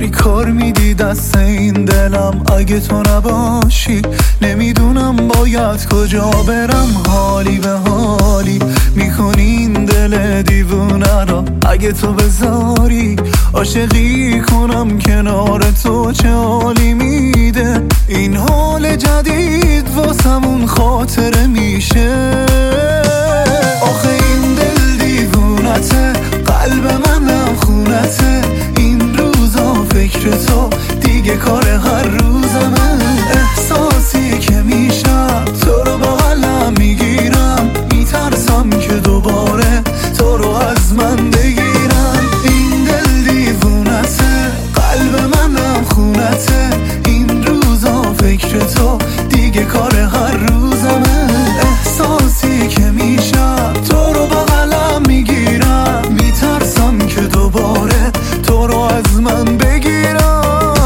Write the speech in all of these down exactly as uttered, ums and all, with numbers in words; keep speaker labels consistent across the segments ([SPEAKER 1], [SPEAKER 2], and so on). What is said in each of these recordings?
[SPEAKER 1] داری کار میدی دست این دلم. اگه تو نباشی نمیدونم باید کجا برم. حالی به حالی میکنی این دل دیوونه را. اگه تو بذاری عاشقی کنم کنار تو، چه حالی میده این حال جدید واسمون خاطره میشه. آخه این دل دیوونته، قلب منم خونته. این روزا فکر تو دیگه کار هر روزمه. احساسی که میشم تو رو بغلم میگیرم، میترسم که دوباره تو رو از من بگیرم. این دل دیوونته، قلب منم خونته. این روزا فکر تو دیگه کار هر روزمه. احساسی که میشم تو رو بغلم میگیرم، میترسم که دوباره تو رو از من بگیرم.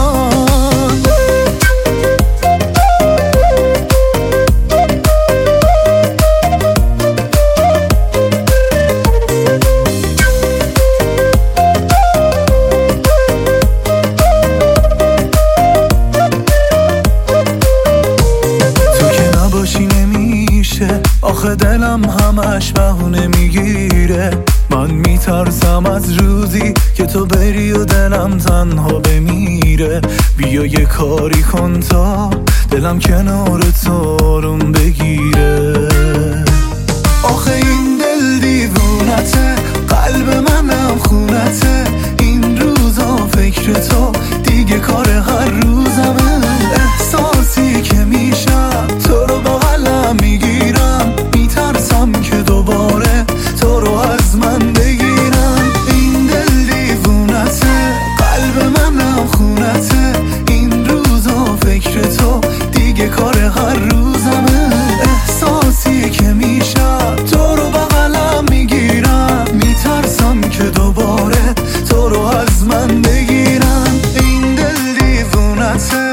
[SPEAKER 1] آخه دلم همش بهونه میگیره. من میترسم از روزی که تو بری و دلم تنها بمیره. بیا یه کاری کن تا دلم کنار تو آروم بگیره. آخه این دل دیوونته، قلب منم خونته. این روزا فکر تو دیگه کار هر روزمه. احساسی که میشم تو رو بغلم میگیرم، میترسم که دوباره تو رو از من بگیرم. این دل دیوونته، قلب منم خونته. این روزا فکر تو دیگه کار هر روزمه. احساسی که میشم تو رو بغلم میگیرم، میترسم که دوباره تو رو از من بگیرم. این دل دیوونته،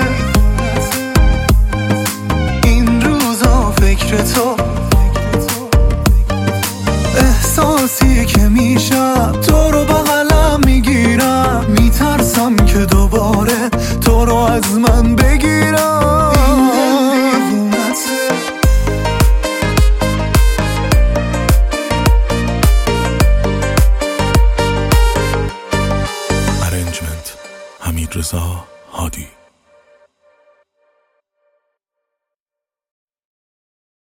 [SPEAKER 1] این روزا فکر تو. احساسی که میشم تو رو بغلم میگیرم، میترسم که دوباره تو رو از من بگیرم. این دل دیوونته.
[SPEAKER 2] ارنجمنت حمید رضا هادی.